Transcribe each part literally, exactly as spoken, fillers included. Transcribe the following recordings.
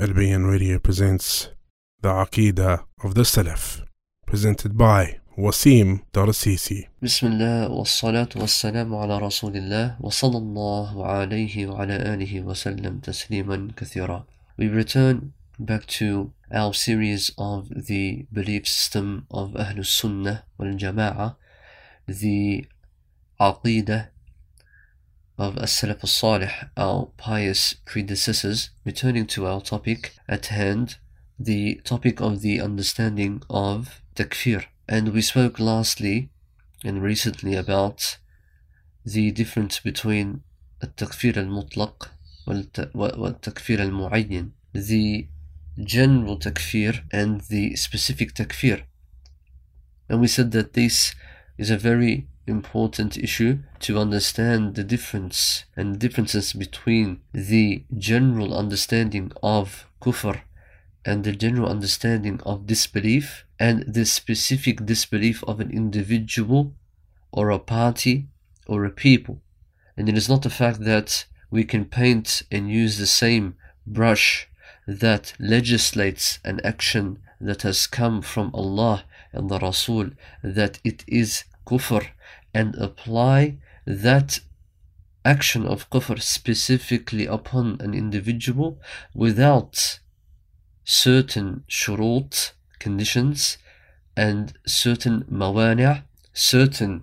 Al-Bayan Radio presents The Aqidah of the Salaf, presented by Wasim Darasisi. Bismillah wa salatu wa salamu ala rasulillah wa sallallahu alayhi wa ala alihi wa sallam tasliman kathira. We return back to our series of the belief system of Ahlus Sunnah wal Jama'ah, the Aqidah of As-Salaf As-Salih, our pious predecessors, returning to our topic at hand, the topic of the understanding of takfir. And we spoke lastly and recently about the difference between التكفير المطلق والتكفير المعين, the general takfir and the specific takfir. And we said that this is a very important issue to understand the difference and differences between the general understanding of kufr and the general understanding of disbelief and the specific disbelief of an individual or a party or a people. And it is not the fact that we can paint and use the same brush that legislates an action that has come from Allah and the Rasul, that it is kufr, and apply that action of kufr specifically upon an individual without certain shurut, conditions, and certain mawani', certain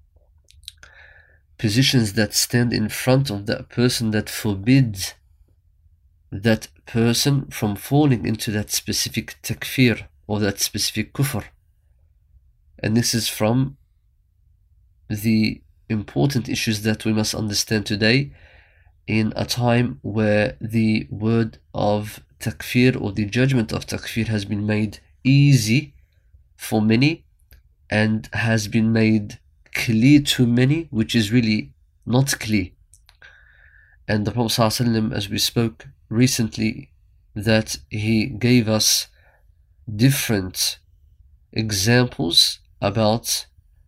positions that stand in front of that person that forbid that person from falling into that specific takfir or that specific kufr. And this is from the important issues that we must understand today in a time where the word of takfir or the judgment of takfir has been made easy for many and has been made clear to many, which is really not clear. And the Prophet ﷺ, as we spoke recently, that he gave us different examples about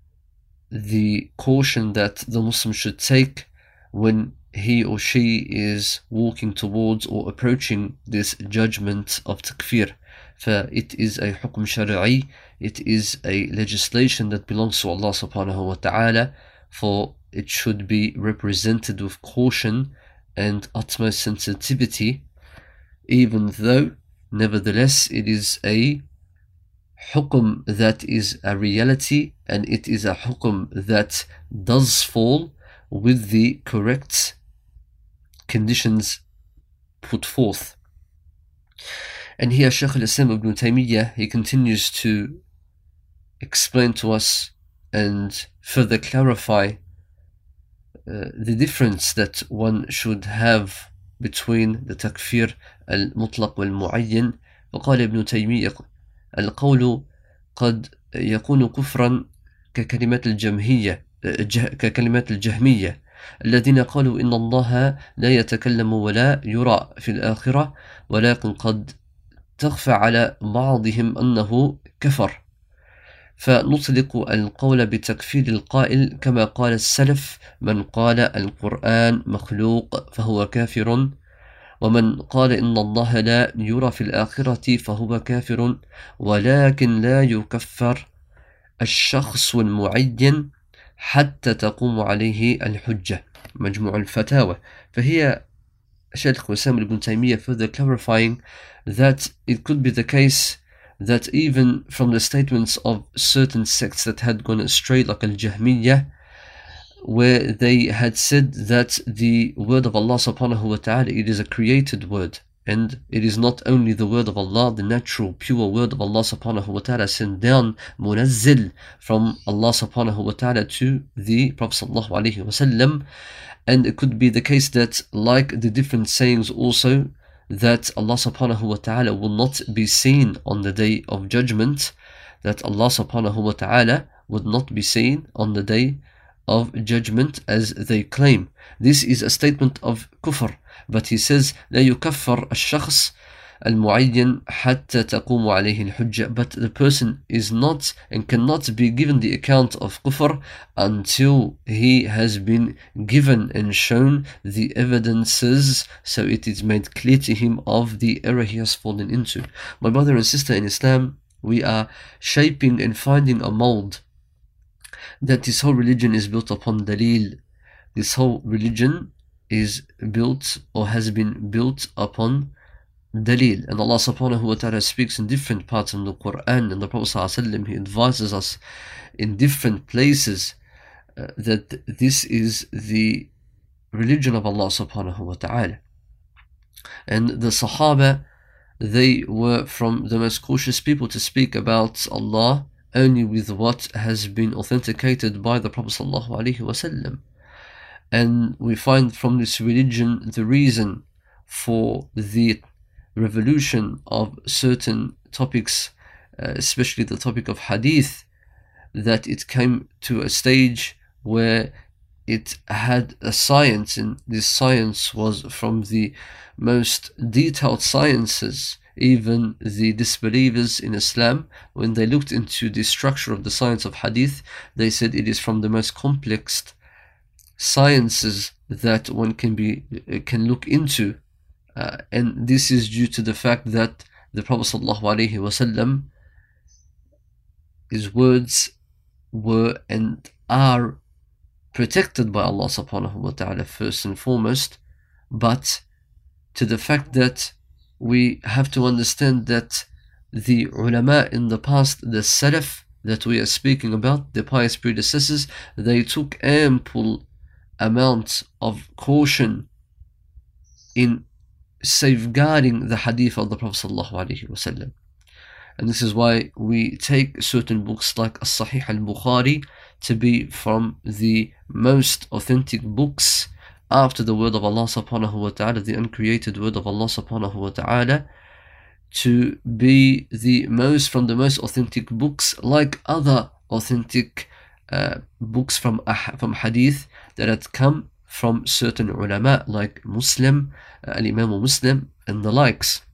the caution that the Muslim should take when he or she is walking towards or approaching this judgment of takfir. For it is a hukm shari'i, it is a legislation that belongs to Allah subhanahu wa ta'ala, for it should be represented with caution and utmost sensitivity, even though nevertheless it is a hukm that is a reality, and it is a hukm that does fall with the correct conditions put forth. And here Shaykh al-Islam ibn Taymiyyah, he continues to explain to us and further clarify uh, the difference that one should have between the takfir al-mutlaq wal-mu'ayyin. وقال ابن تيمية: القول قد يكون كفرا ككلمات الجمهية ككلمات الجهمية الذين قالوا إن الله لا يتكلم ولا يرى في الآخرة، ولكن قد تخفى على بعضهم أنه كفر، فنطلق القول بتكفير القائل كما قال السلف: من قال القرآن مخلوق فهو كافر، ومن قال إن الله لا يرى في الآخرة فهو كافر، ولكن لا يكفر الشخص المعين حتى تقوم عليه الحجة. مجموع الفتاوى. فهي Shaykh Wasim ibn Taymiyyah further clarifying that it could be the case that even from the statements of certain sects that had gone astray, like Al-Jahmiyyah, where they had said that the word of Allah subhanahu wa ta'ala, it is a created word, and it is not only the word of Allah, the natural pure word of Allah subhanahu wa ta'ala sent down, munazzil, from Allah subhanahu wa ta'ala to the Prophet sallallahu alayhi wa sallam. And it could be the case that, like the different sayings also, that Allah subhanahu wa ta'ala will not be seen on the day of judgment, that Allah subhanahu wa ta'ala would not be seen on the day of judgment as they claim. This is a statement of kufr, but he says لا يكفر الشخص المعين حتى تقوم عليه الحجة. But the person is not and cannot be given the account of kufr until he has been given and shown the evidences, so it is made clear to him of the error he has fallen into. My brother and sister in Islam, we are shaping and finding a mold that this whole religion is built upon dalil. This whole religion is built or has been built upon dalil. And Allah subhanahu wa ta'ala speaks in different parts of the Quran, and the Prophet sallallahu alaihi wasallam, he advises us in different places uh, that this is the religion of Allah subhanahu wa ta'ala. And the Sahaba, they were from the most cautious people to speak about Allah only with what has been authenticated by the Prophet sallallahu alaihi wasallam. And we find from this religion the reason for the revolution of certain topics, uh, especially the topic of hadith, that it came to a stage where it had a science, and this science was from the most detailed sciences. Even the disbelievers in Islam, when they looked into the structure of the science of hadith, they said it is from the most complex sciences that one can be can look into, uh, and this is due to the fact that the Prophet sallallahu alaihi wasallam, his words were and are protected by Allah subhanahu wa ta'ala first and foremost, but to the fact that we have to understand that the ulama in the past, the salaf that we are speaking about, the pious predecessors, they took ample amount of caution in safeguarding the hadith of the Prophet sallallahu alaihi wasallam. And this is why we take certain books like As-Sahih al-Bukhari to be from the most authentic books after the word of Allah subhanahu wa ta'ala, the uncreated word of Allah subhanahu wa ta'ala, to be the most from the most authentic books, like other authentic uh, books from from hadith that had come from certain ulama like Muslim, uh, Al-Imam Muslim and the likes.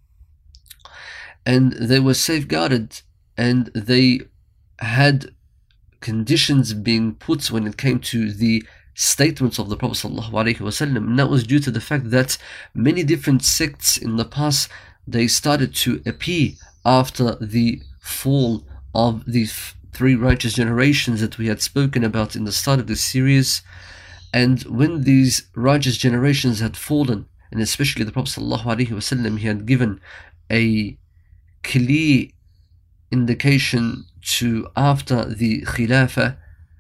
And they were safeguarded, and they had conditions being put when it came to the statements of the Prophet sallallahu alaihi wasallam. And that was due to the fact that many different sects in the past, they started to appear after the fall of the three righteous generations that we had spoken about in the start of this series. And when these righteous generations had fallen, and especially the Prophet sallallahu alaihi wasallam, he had given a clear indication to after the Khilafah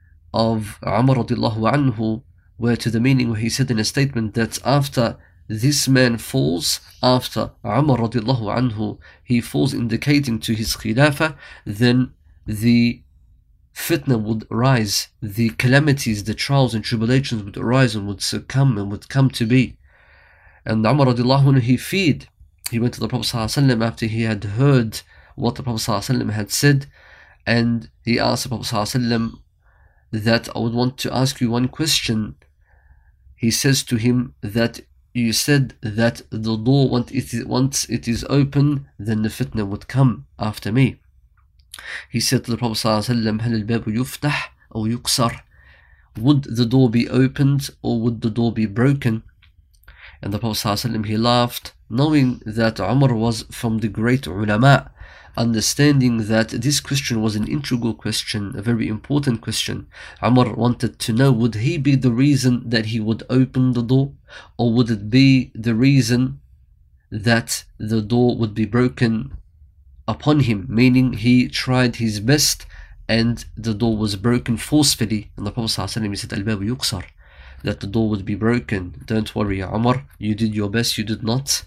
of Umar radiallahu anhu, where to the meaning where he said in a statement that after this man falls, after Umar radiallahu anhu, he falls, indicating to his Khilafah, then the fitna would rise, the calamities, the trials and tribulations would arise and would succumb and would come to be. And Umar radiallahu anhu, he feared. He went to the Prophet sallallahu alaihi wasallam after he had heard what the Prophet sallallahu alaihi wasallam had said, and he asked the Prophet sallallahu alaihi wasallam that I would want to ask you one question. He says to him that you said that the door, once it is, once it is open, then the fitna would come after me. He said to the Prophet ﷺ, هل الباب يفتح أو يكسر? Would the door be opened or would the door be broken? And the Prophet ﷺ, he laughed, knowing that Umar was from the great ulama, understanding that this question was an integral question, a very important question. Umar wanted to know, would he be the reason that he would open the door, or would it be the reason that the door would be broken upon him, meaning he tried his best and the door was broken forcefully? And the Prophet ﷺ, he said, Al-Babu yuksar, that the door would be broken. Don't worry, Umar, you did your best, you did not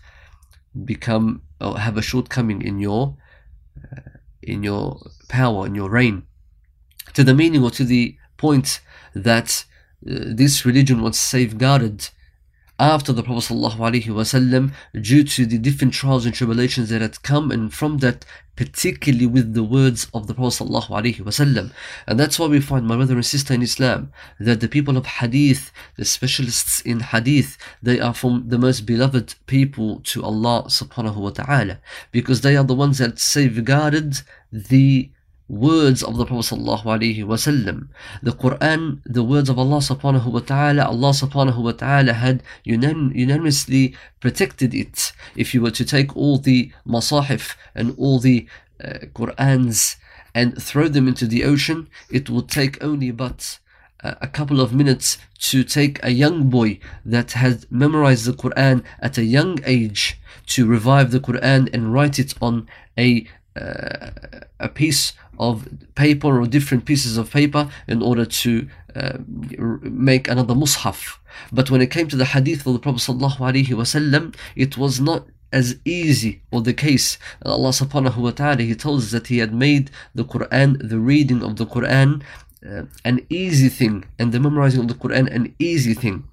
become or have a shortcoming in your uh, in your power, in your reign. To the meaning, or to the point that uh, this religion was safeguarded after the Prophet ﷺ, due to the different trials and tribulations that had come, and from that, particularly with the words of the Prophet ﷺ. And that's why we find, my brother and sister in Islam, that the people of Hadith, the specialists in Hadith, they are from the most beloved people to Allah subhanahu wa ta'ala, because they are the ones that safeguarded the words of the Prophet ﷺ. The Quran, the words of Allah subhanahu wa ta'ala, Allah subhanahu wa ta'ala had unan- unanimously protected it. If you were to take all the masahif and all the uh, Qurans and throw them into the ocean, it would take only but uh, a couple of minutes to take a young boy that had memorized the Quran at a young age to revive the Quran and write it on a uh, a piece of paper or different pieces of paper in order to uh, make another mushaf. But when it came to the hadith of the Prophet ﷺ, it was not as easy, or the case. Allah subhanahu wa ta'ala, He tells us that He had made the Quran, the reading of the Quran, uh, an easy thing, and the memorizing of the Quran an easy thing.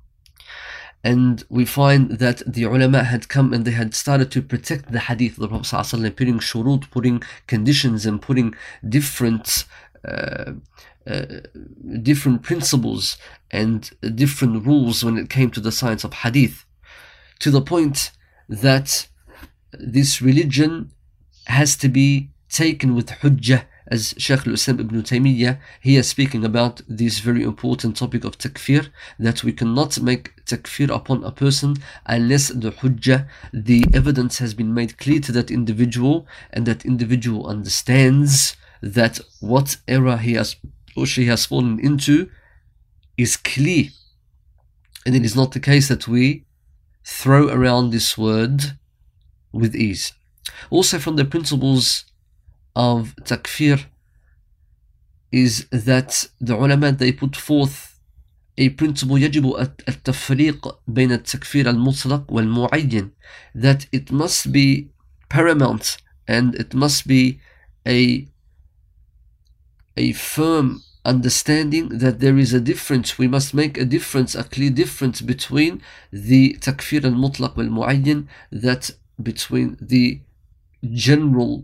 And we find that the ulama had come and they had started to protect the hadith of the Prophet ﷺ, putting shurut, putting conditions, and putting different uh, uh, different principles and different rules when it came to the science of hadith, to the point that this religion has to be taken with hujjah, as Shaykh al-Islam ibn Taymiyyah, he is speaking about this very important topic of takfir, that we cannot make takfir upon a person unless the hujjah, the evidence has been made clear to that individual, and that individual understands that what error he has or she has fallen into is clear. And it is not the case that we throw around this word with ease. Also, from the principles of takfir is that the ulama, they put forth a principle يجب التفريق بين التكفير المطلق والمعين, that it must be paramount and it must be a a firm understanding that there is a difference. We must make a difference, a clear difference between the takfir al-mutlaq wal-mu'ayyan, that between the general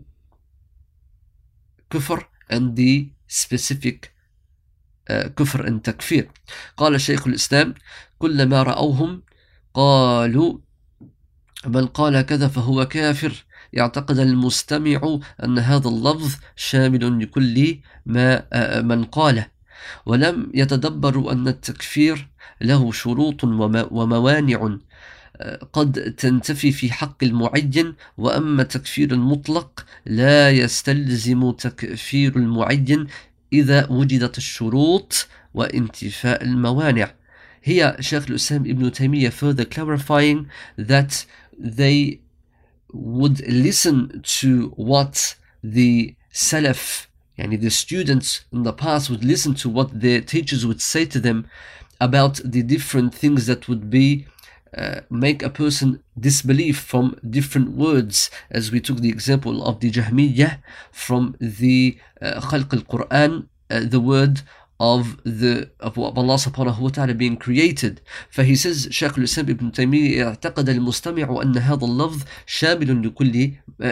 كفر and the specific uh, كفر and تكفير. قال شيخ الإسلام كلما رأوهم قالوا من قال كذا فهو كافر يعتقد المستمع أن هذا اللفظ شامل لكل ما uh, من قاله، ولم يتدبروا أن التكفير له شروط وموانع قد تنتفي في حق المعين، وأما تكفير المطلق لا يستلزم تكفير المعين إذا وجدت الشروط وانتفاء الموانع. Here Shaykh al-Islam ibn Taymiyyah further clarifying that they would listen to what the Salaf, yani the students in the past, would listen to what their teachers would say to them about the different things that would be Uh, make a person disbelieve from different words, as we took the example of the Jahmiyyah from the uh, Khalq al-Quran, uh, the word of the of Allah subhanahu wa ta'ala being created. فhe says, Shaykh al-Islam ibn Taymiyyah اعتقد المستمع أن هذا اللفظ شامل لكل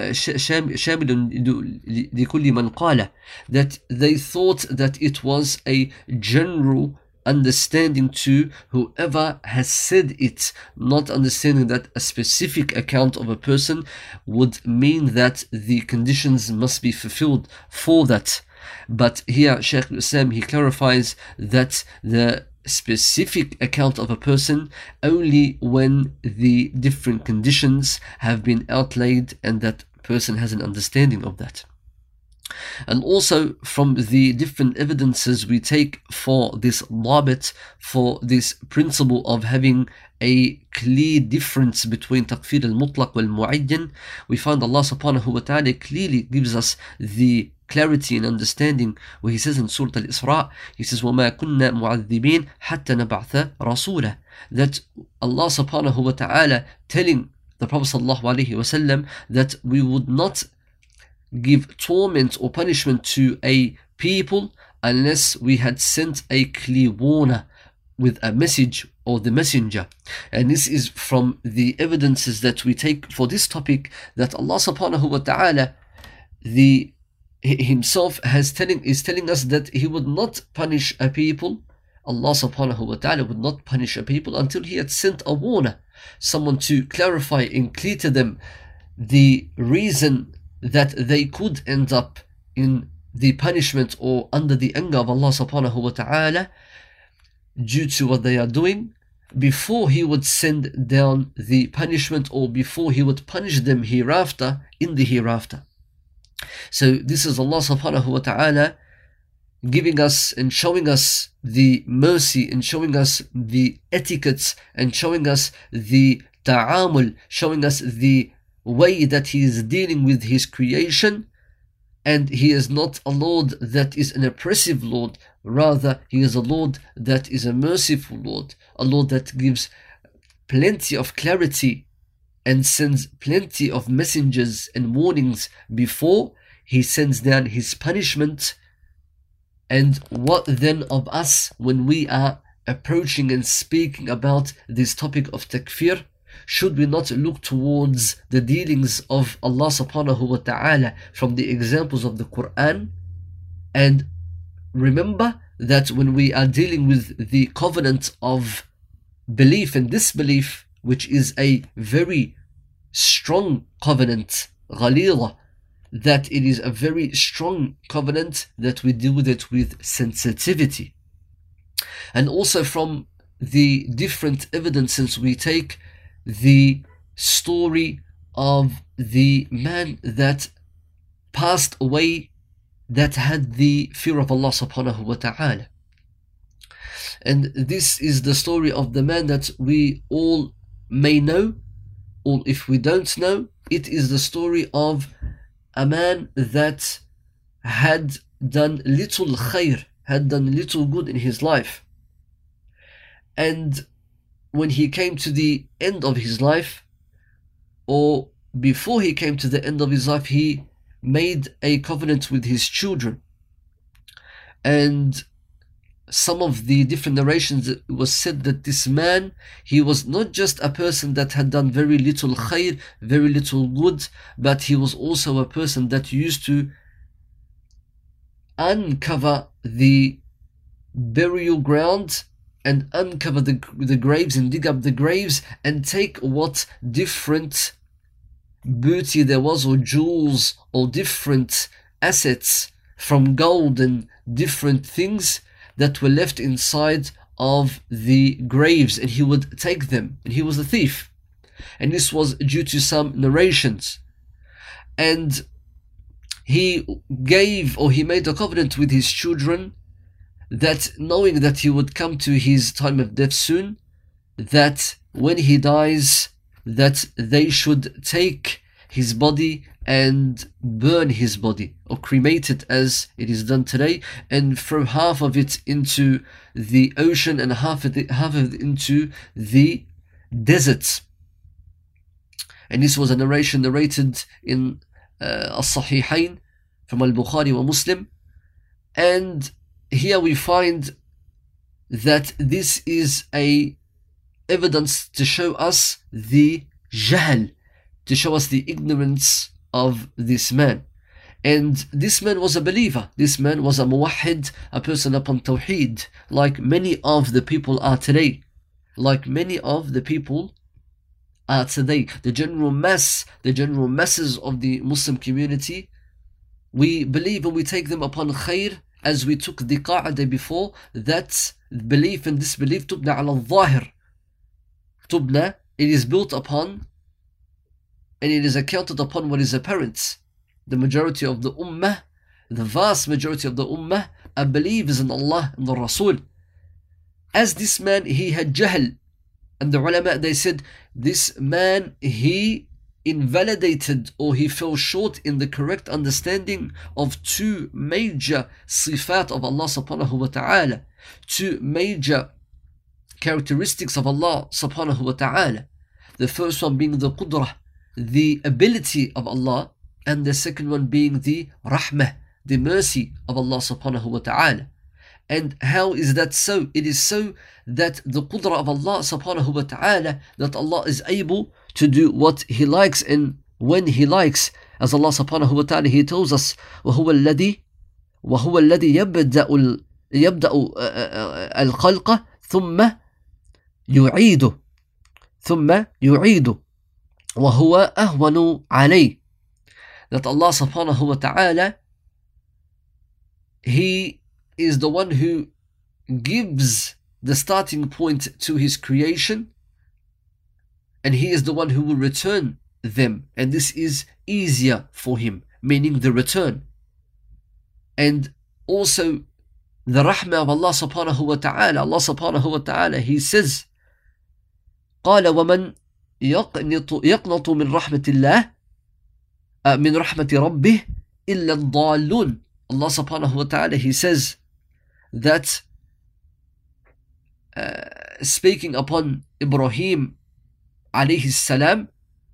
شامل لكل من قاله, that they thought that it was a general understanding to whoever has said it, not understanding that a specific account of a person would mean that the conditions must be fulfilled for that. But here Shaykh al-Islam, he clarifies that the specific account of a person only when the different conditions have been outlaid and that person has an understanding of that. And also from the different evidences we take for this dabit, for this principle of having a clear difference between takfir al-mutlaq wal-mu'ayyan, we find Allah subhanahu wa ta'ala clearly gives us the clarity and understanding where He says in Surah Al-Isra, He says وَمَا كُنَّا مُعَذِّبِينَ حَتَّى نَبْعَثَ رَسُولًا, that Allah subhanahu wa ta'ala telling the Prophet sallallahu alaihi wasallam that we would not give torment or punishment to a people unless we had sent a clear warner, with a message or the messenger. And this is from the evidences that we take for this topic, that Allah subhanahu wa ta'ala the himself has telling is telling us that he would not punish a people. Allah subhanahu wa ta'ala would not punish a people until he had sent a warner, someone to clarify and clear to them the reason that they could end up in the punishment or under the anger of Allah subhanahu wa ta'ala due to what they are doing, before he would send down the punishment, or before he would punish them hereafter in the hereafter. So this is Allah subhanahu wa ta'ala giving us and showing us the mercy and showing us the etiquettes and showing us the ta'amul, showing us the way that he is dealing with his creation. And he is not a Lord that is an oppressive Lord, rather he is a Lord that is a merciful Lord, a Lord that gives plenty of clarity and sends plenty of messengers and warnings before he sends down his punishment. And what then of us when we are approaching and speaking about this topic of takfir? Should we not look towards the dealings of Allah subhanahu wa ta'ala from the examples of the Quran? And remember that when we are dealing with the covenant of belief and disbelief, which is a very strong covenant, ghalira, that it is a very strong covenant, that we deal with it with sensitivity. And also from the different evidences we take the story of the man that passed away that had the fear of Allah subhanahu wa ta'ala. And this is the story of the man that we all may know, or if we don't know, it is the story of a man that had done little khair, had done little good in his life. And when he came to the end of his life, or before he came to the end of his life, he made a covenant with his children. And some of the different narrations, it was said that this man, he was not just a person that had done very little khair, very little good, but he was also a person that used to uncover the burial ground and uncover the, the graves and dig up the graves and take what different booty there was, or jewels, or different assets from gold and different things that were left inside of the graves, and he would take them, and he was a thief. And this was due to some narrations. And he gave, or he made a covenant with his children, that knowing that he would come to his time of death soon, that when he dies, that they should take his body and burn his body, or cremate it as it is done today, and throw half of it into the ocean and half of it, half of it into the desert. And this was a narration narrated in uh, As-Sahihain from Al-Bukhari wa Muslim. And here we find that this is a evidence to show us the jahl, to show us the ignorance of this man. And this man was a believer. This man was a muwahhid, a person upon tawheed, like many of the people are today. Like many of the people are today. The general mass, the general masses of the Muslim community, we believe and we take them upon khair, as we took the qa'dah before, that belief and disbelief tubna ala al-zahir. Tubna, it is built upon and it is accounted upon what is apparent. The majority of the ummah, the vast majority of the ummah, are believers in Allah and the Rasul. As this man, he had jahl, and the ulama, they said, this man, he invalidated, or he fell short in the correct understanding of two major sifat of Allah subhanahu wa ta'ala, two major characteristics of Allah subhanahu wa ta'ala. The first one being the qudrah, the ability of Allah, and the second one being the rahmah, the mercy of Allah subhanahu wa ta'ala. And how is that so? It is so that the qudra of Allah subhanahu wa ta'ala, that Allah is able to do what He likes and when He likes. As Allah subhanahu wa ta'ala, He tells us, وَهُوَ الَّذِي وَهُوَ الَّذِي يَبْدَأُ يبدأ الخلق ثم يعيده ثم يعيده وهو أهون عليه. That Allah subhanahu wa ta'ala, He is the one who gives the starting point to His creation, and He is the one who will return them, and this is easier for Him, meaning the return. And also the rahmah of Allah subhanahu wa ta'ala, Allah subhanahu wa ta'ala, He says, قال ومن يقنط يقنط من رحمة الله من رحمة ربه إلا الضالون. Allah subhanahu wa ta'ala, He says that uh, speaking upon Ibrahim alayhi salam,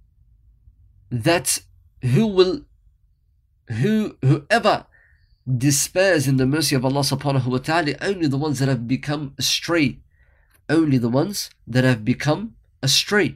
that who will who whoever despairs in the mercy of Allah subhanahu wa ta'ala, only the ones that have become astray, only the ones that have become astray.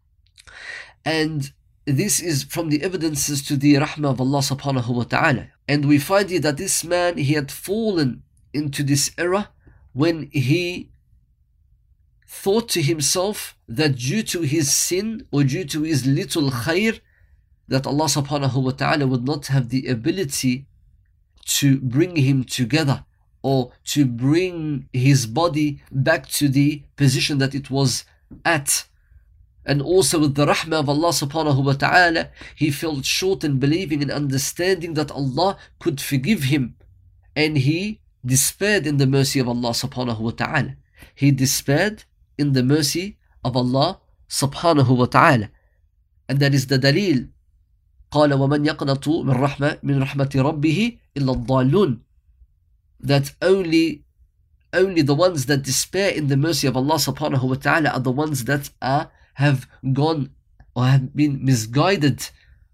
And this is from the evidences to the rahmah of Allah subhanahu wa ta'ala. And we find here that this man, he had fallen into this error when he thought to himself that due to his sin or due to his little khair, that Allah subhanahu wa ta'ala would not have the ability to bring him together or to bring his body back to the position that it was at. And also with the rahmah of Allah subhanahu wa ta'ala, he felt short in believing and understanding that Allah could forgive him, and he despaired in the mercy of Allah subhanahu wa ta'ala. He despaired in the mercy of Allah subhanahu wa ta'ala. And that is the dalil. قال ومن يقنط من رحمة من رحمة ربه إلا الضالون. That only only the ones that despair in the mercy of Allah subhanahu wa ta'ala are the ones that are have gone or have been misguided.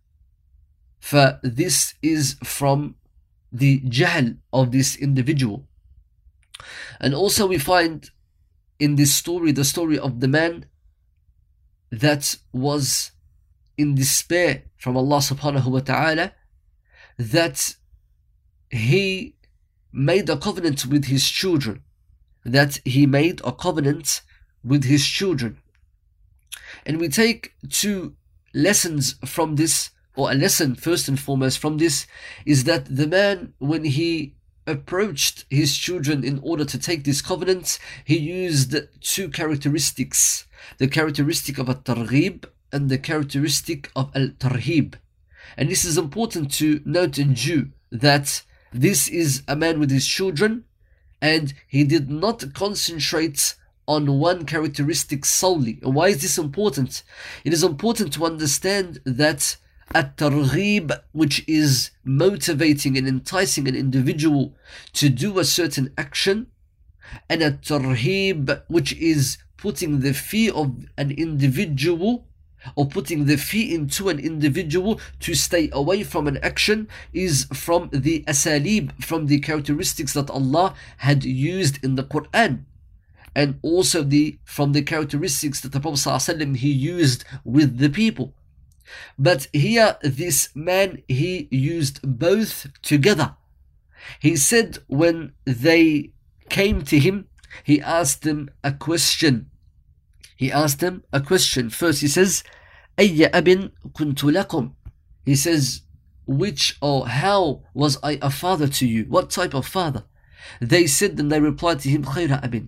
For this is from the jahl of this individual. And also we find in this story, the story of the man that was in despair from Allah subhanahu wa ta'ala, that he made a covenant with his children, that he made a covenant with his children. And we take two lessons from this, or a lesson first and foremost from this, is that the man, when he approached his children in order to take this covenant, he used two characteristics, the characteristic of at-targhib and the characteristic of al-tarhib. And this is important to note in due, that this is a man with his children, and he did not concentrate on one characteristic solely. And why is this important? It is important to understand that at-targhib, which is motivating and enticing an individual to do a certain action, and at-tarhib, which is putting the fear of an individual or putting the fear into an individual to stay away from an action, is from the asalib, from the characteristics that Allah had used in the Quran, and also the from the characteristics that the Prophet ﷺ he used with the people. But here this man, he used both together. He said when they came to him, he asked them a question. He asked them a question. First he says, أَيَّ أَبٍ كُنْتُ لَكُمْ. He says, which or how was I a father to you? What type of father? They said, and they replied to him, خَيْرَ أَبٍ.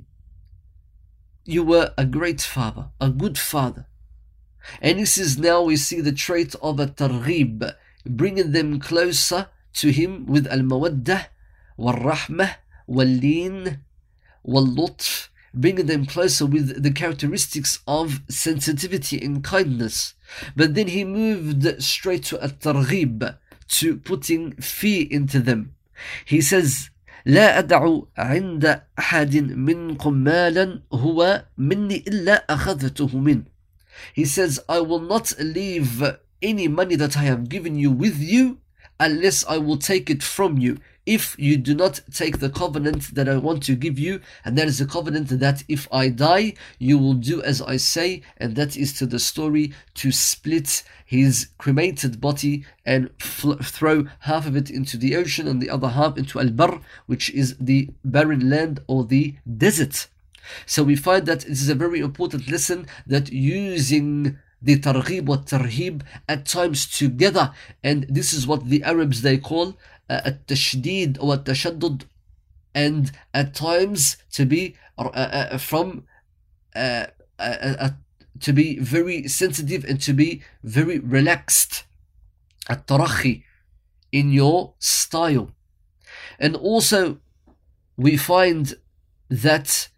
You were a great father, a good father. And this is now we see the trait of a targhib, bringing them closer to him with al-mawaddah, wal-rahmah, wal-lin, wal-lutf, bringing them closer with the characteristics of sensitivity and kindness. But then he moved straight to a targhib, to putting fear into them. He says, لا أدع عند أحد منكم مالا هو مني إلا أخذته منه. He says, I will not leave any money that I have given you with you unless I will take it from you. if you do not take the covenant that I want to give you, and that is the covenant that if I die, you will do as I say, and that is to the story to split his cremated body and fl- throw half of it into the ocean and the other half into Al-Barr, which is the barren land or the desert. So we find that this is a very important lesson, that using the targhib wa tarhib at times together, and this is what the Arabs they call uh, at-tashdid or at-tashaddud, and at times to be uh, uh, from uh, uh, uh, to be very sensitive and to be very relaxed, at-tarakhi, in your style. And also we find that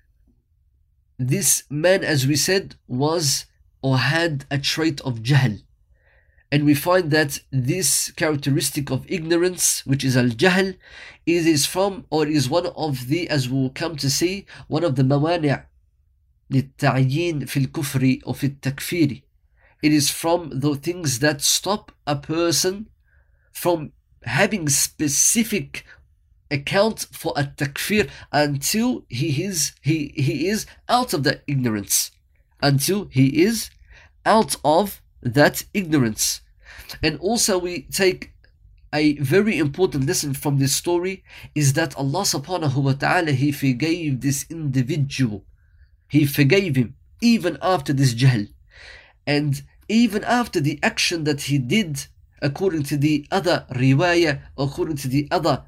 this man, as we said, was or had a trait of jahl. And we find that this characteristic of ignorance, which is al-jahl, it is from, or is one of the, as we'll come to see, one of the mawani' للتعيين في الكفر أو في التكفير. It is from the things that stop a person from having specific account for a takfir until he is he he is out of that ignorance, until he is out of that ignorance. And also we take a very important lesson from this story, is that Allah subhanahu wa ta'ala, He forgave this individual. He forgave him even after this jahl, and even after the action that he did, according to the other riwayah, according to the other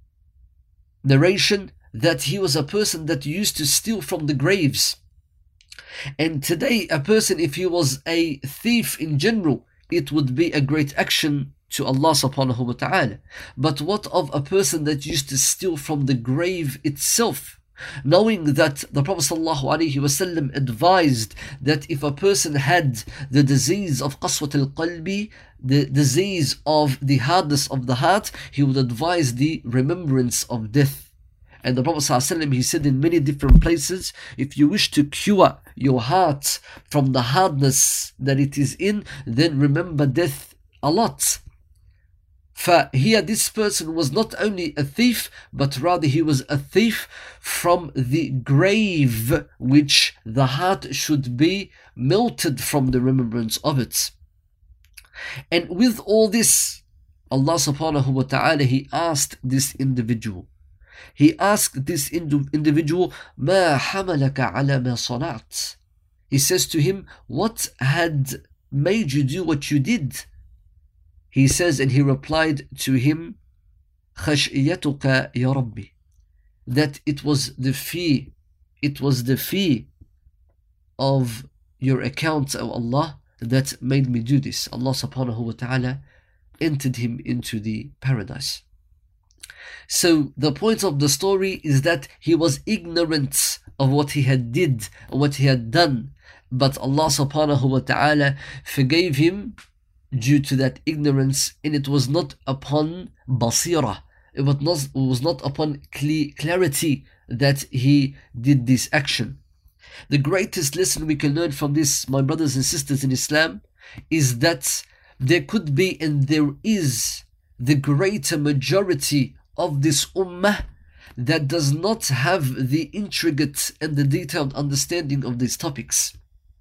narration, that he was a person that used to steal from the graves. And today, a person, if he was a thief in general, it would be a great action to Allah subhanahu wa ta'ala. But what of a person that used to steal from the grave itself? Knowing that the Prophet sallallahu alaihi wasallam advised that if a person had the disease of qaswat al-qalbi, the disease of the hardness of the heart, he would advise the remembrance of death. And the Prophet sallallahu alaihi wasallam, he said in many different places, if you wish to cure your heart from the hardness that it is in, then remember death a lot. For here this person was not only a thief, but rather he was a thief from the grave, which the heart should be melted from the remembrance of it. And with all this, Allah subhanahu wa ta'ala, He asked this individual, He asked this indi- individual, مَا حَمَلَكَ عَلَى مَا صَنَعْتَ? He says to him, what had made you do what you did? He says, and he replied to him, خَشْيَتُكَ يَا رَبِّي, that it was the fear, it was the fear of your account, O Allah, that made me do this. Allah subhanahu wa ta'ala entered him into the paradise. So the point of the story is that he was ignorant of what he had did, or what he had done, but Allah subhanahu wa ta'ala forgave him due to that ignorance, and it was not upon basira, it was not, it was not upon clarity that he did this action. The greatest lesson we can learn from this, my brothers and sisters in Islam, is that there could be and there is the greater majority of this ummah that does not have the intricate and the detailed understanding of these topics.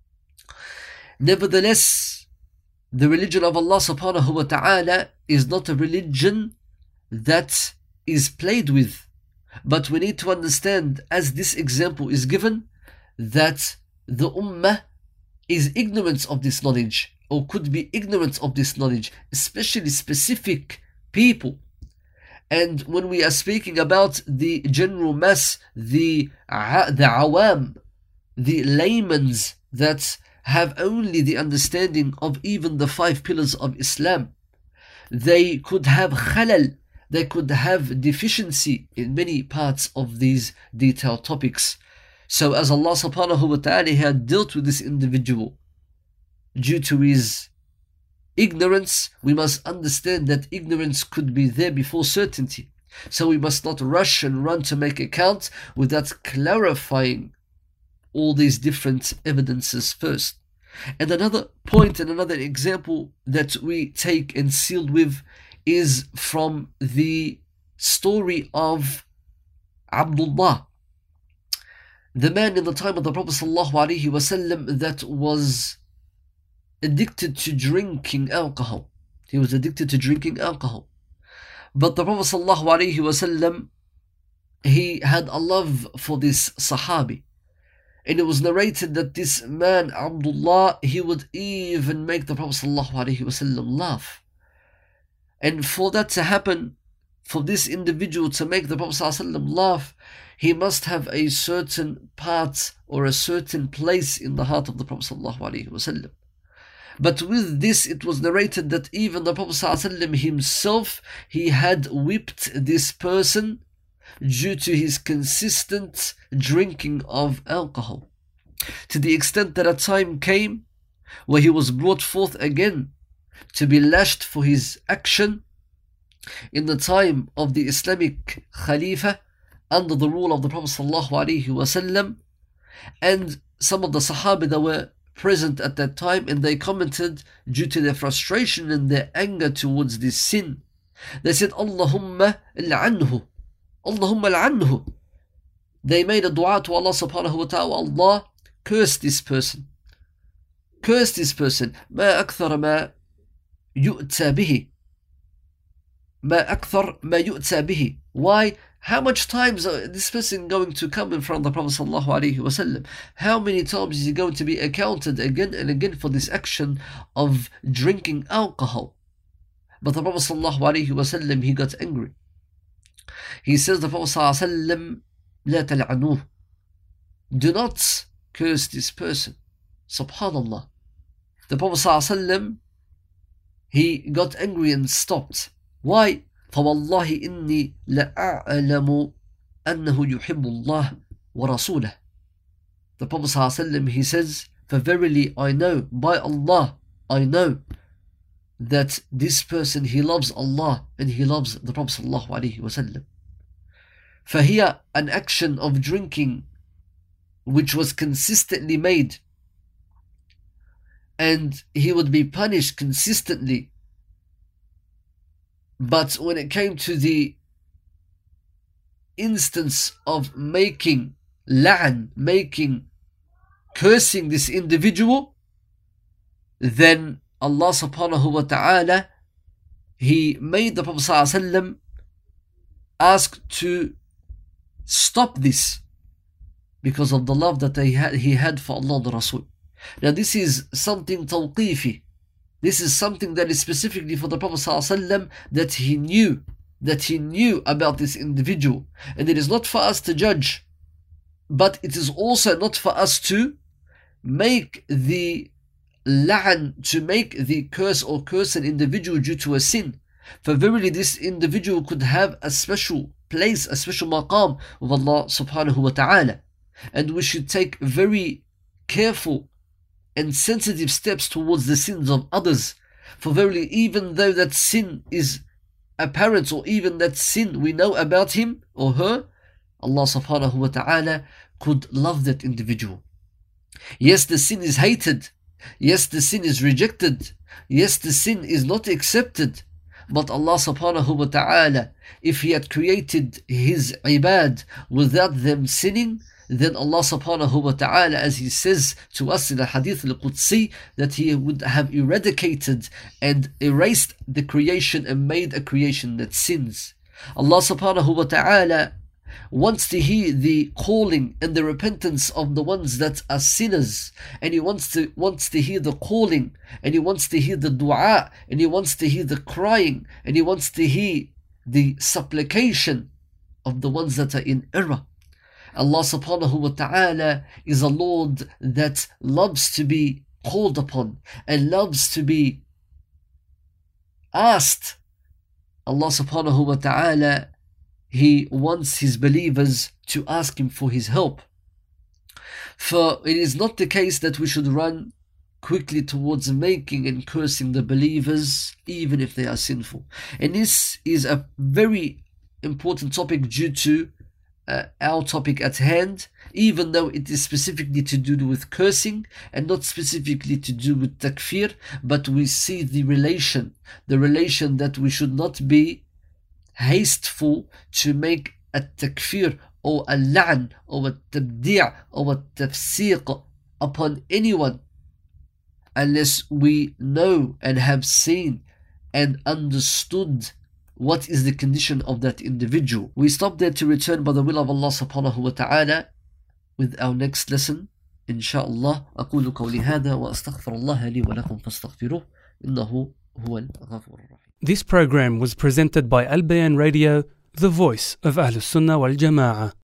Nevertheless, the religion of Allah subhanahu wa ta'ala is not a religion that is played with. But we need to understand, as this example is given, that the ummah is ignorant of this knowledge, or could be ignorant of this knowledge, especially specific people. And when we are speaking about the general mass, the, the awam, the laymen's that have only the understanding of even the five pillars of Islam, they could have khalal, they could have deficiency in many parts of these detailed topics. So as Allah subhanahu wa ta'ala had dealt with this individual due to his ignorance, we must understand that ignorance could be there before certainty. So we must not rush and run to make account without clarifying all these different evidences first. And another point and another example that we take and sealed with is from the story of Abdullah, the man in the time of the Prophet ﷺ that was addicted to drinking alcohol. He was addicted to drinking alcohol. But the Prophet ﷺ, he had a love for this Sahabi. And it was narrated that this man, Abdullah, he would even make the Prophet ﷺ laugh. And for that to happen, for this individual to make the Prophet ﷺ laugh, he must have a certain part or a certain place in the heart of the Prophet ﷺ. But with this, it was narrated that even the Prophet ﷺ himself, he had whipped this person due to his consistent drinking of alcohol, to the extent that a time came where he was brought forth again to be lashed for his action in the time of the Islamic Khalifa under the rule of the Prophet ﷺ. And some of the Sahaba that were present at that time, and they commented due to their frustration and their anger towards this sin, they said, Allahumma al'anhu, Allahumma al'anhu. They made a dua to Allah subhanahu wa ta'ala, Allah, curse this person. Curse this person. ما أكثر ما يؤتى به. ما أكثر ما يؤتى به. Why? How much times is this person going to come in front of the Prophet sallallahu alaihi wasallam? How many times is he going to be accounted again and again for this action of drinking alcohol? But the Prophet sallallahu alaihi wasallam, he got angry. He says, the Prophet sallallahu alaihi wasallam, لا تلعنوه. Do not curse this person. Subhanallah. The Prophet sallallahu alaihi wasallam, he got angry and stopped. Why? فوالله إني لأعلم أنه يحب الله ورسوله. The Prophet ﷺ, he says, for verily I know, by Allah, I know that this person, he loves Allah and he loves the Prophet ﷺ. فهي an action of drinking which was consistently made, and he would be punished consistently. But when it came to the instance of making la'an, making, cursing this individual, then Allah subhanahu wa ta'ala, he made the Prophet sallallahu alaihi wasallam ask to stop this because of the love that he had, he had for Allah and the Rasul. Now this is something tawqifi. This is something that is specifically for the Prophet ﷺ, that he knew, that he knew about this individual. And it is not for us to judge, but it is also not for us to make the la'an, to make the curse or curse an individual due to a sin. For verily this individual could have a special place, a special maqam with Allah subhanahu wa ta'ala. And we should take very careful and sensitive steps towards the sins of others. For verily, even though that sin is apparent, or even that sin we know about him or her, Allah subhanahu wa ta'ala could love that individual. Yes, the sin is hated. Yes, the sin is rejected. Yes, the sin is not accepted. But Allah subhanahu wa ta'ala, if He had created His ibad without them sinning, then Allah subhanahu wa ta'ala, as He says to us in the Hadith al-Qudsi, that He would have eradicated and erased the creation and made a creation that sins. Allah subhanahu wa ta'ala wants to hear the calling and the repentance of the ones that are sinners, and He wants to wants to hear the calling, and He wants to hear the dua, and He wants to hear the crying, and He wants to hear the supplication of the ones that are in error. Allah subhanahu wa ta'ala is a Lord that loves to be called upon and loves to be asked. Allah subhanahu wa ta'ala, He wants His believers to ask Him for His help. For it is not the case that we should run quickly towards making and cursing the believers, even if they are sinful. And this is a very important topic due to Uh, our topic at hand, even though it is specifically to do with cursing and not specifically to do with takfir, but we see the relation, the relation that we should not be hasteful to make a takfir or a la'an or a tabdi' or a tafsiq upon anyone unless we know and have seen and understood what is the condition of that individual. We stop there to return by the will of Allah subhanahu wa ta'ala with our next lesson. Inshallah. أقول قولي هذا وأستغفر الله لي ولكم فاستغفروه إنه هو الغفور الرحيم. This program was presented by Al Bayan Radio, the voice of Ahlus Sunnah wal Jama'ah.